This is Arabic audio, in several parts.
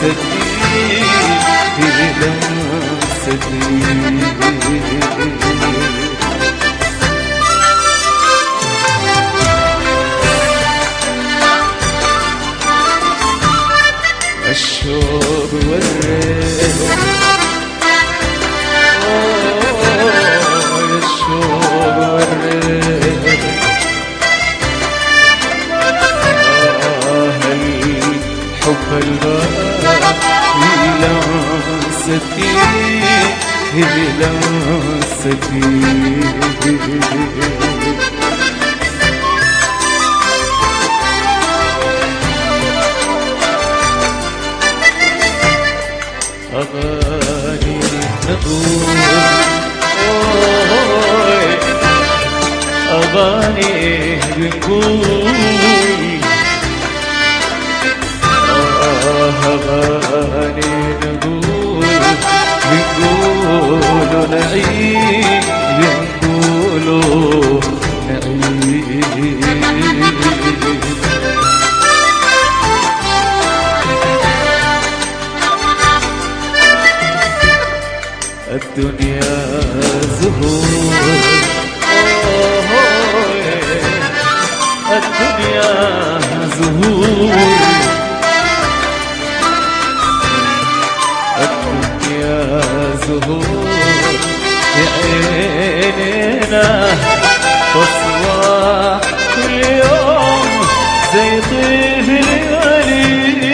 الشوق والريح يا الشوق والريح الحب الباقي لمستي لمستي أغاني نقول أغاني بنقول أغاني نقول بنقولوا نعيش بنقولوا نعيش الدنيا زهور الدنيا زهور الدنيا زهور يا عينينا تصبح كل يوم زي طيف الليالي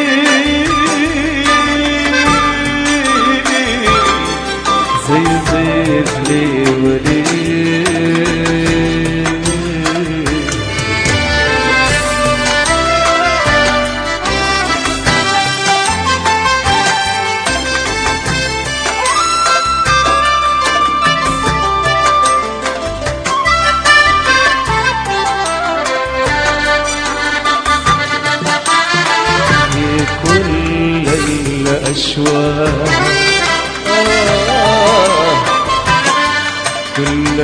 زي طيف ليالي كل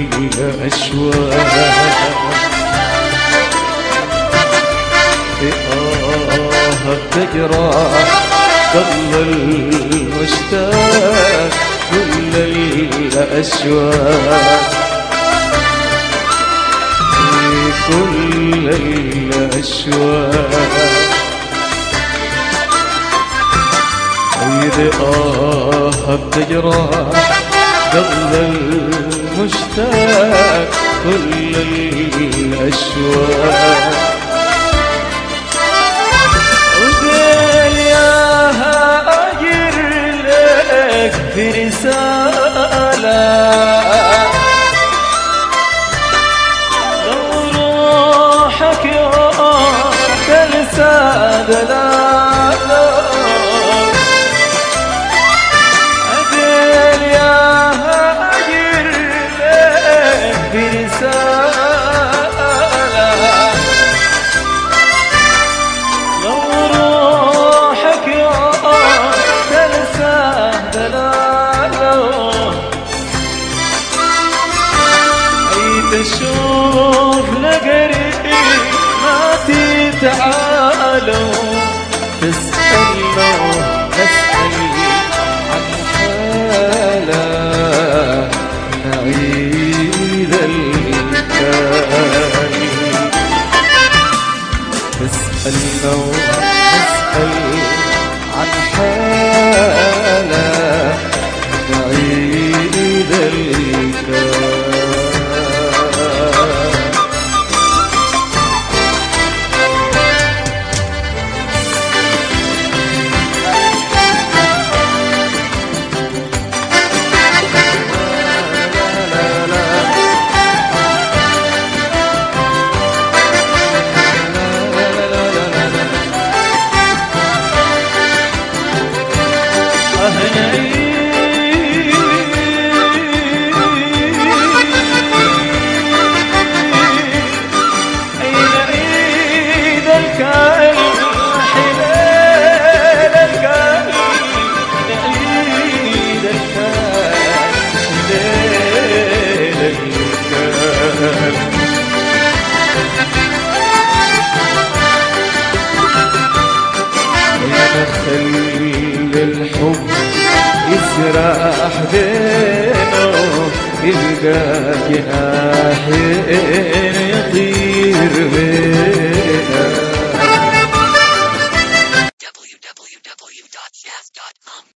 الأشواق تجرح قلب المشتاق كل الأشواق كل الأشواق بتجرح قلب المشتاق كل الأشواق وقال يا هاجر لك في رسالة لو روحك يوم تنسى دلالة تشوف لقريب ما تتعالوا تسألوا نسأل عن حالة نعيد الكلام تسألوا نسأل عن حالة نعيد الكلام خلي الحب يسرح بينه، يلقى جناحين يطير